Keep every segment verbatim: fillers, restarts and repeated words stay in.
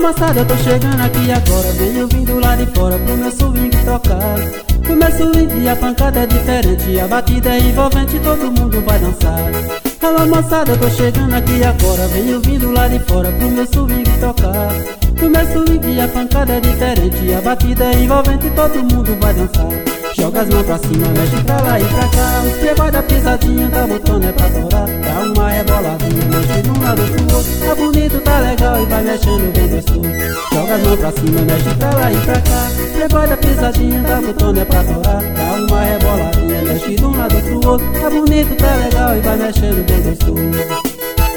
moçada, eu tô chegando aqui agora. Venho vindo lá de fora pro meu swing tocar. O meu swing, a pancada é diferente, a batida é envolvente, todo mundo vai dançar. Alô moçada, eu tô chegando aqui agora. Venho vindo lá de fora pro meu swing tocar. O meu swing, a pancada é diferente, a batida é envolvente, todo mundo vai dançar. Joga as mãos pra cima, mexe pra lá e pra cá. Os playboy da pisadinha, tá botando é pra torar. Dá uma reboladinha, mexe de um lado pro outro. Tá bonito, tá legal e vai mexendo bem gostoso. Joga as mãos pra cima, mexe pra lá e pra cá. Os playboy da pisadinha, tá botando é pra torar. Dá uma reboladinha, mexe de um lado pro outro. Tá bonito, tá legal e vai mexendo bem gostoso.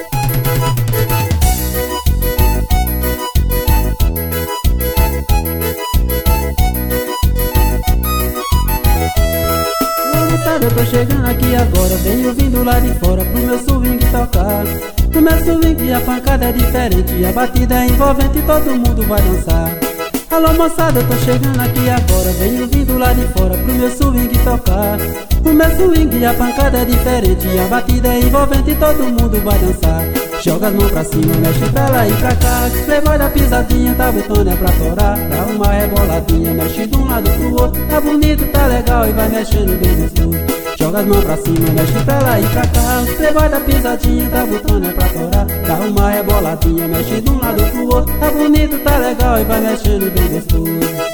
Eu tô chegando aqui agora, venho vindo lá de fora pro meu swing tocar. No meu swing a pancada é diferente, a batida é envolvente, todo mundo vai dançar. Alô moçada, eu tô chegando aqui agora, venho vindo lá de fora pro meu swing tocar. No meu swing a pancada é diferente, a batida é envolvente, todo mundo vai dançar. Joga as mãos pra cima, mexe pra lá e pra cá. Que playboy da pisadinha, tá botando é pra torar. Dá uma reboladinha, mexe de um lado pro outro. Tá bonito, tá legal e vai mexendo bem gostoso. Joga as mãos pra cima, mexe pra lá e pra cá. Que playboy da pisadinha, tá botando é pra torar. Dá uma reboladinha, mexe de um lado pro outro. Tá bonito, tá legal e vai mexendo bem gostoso.